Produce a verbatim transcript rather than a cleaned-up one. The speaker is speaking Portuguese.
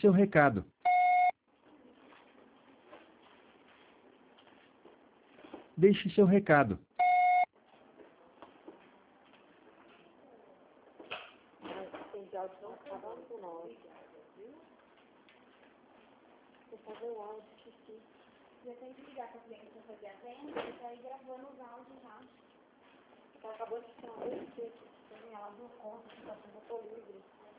seu recado. Deixe seu recado. Vou fazer o áudio, esqueci. Já tem que ligar para a cliente para fazer a venda e tá aí gravando os áudios já. Ela acabou de chamar dois textos também, ela deu conta que está sendo livre.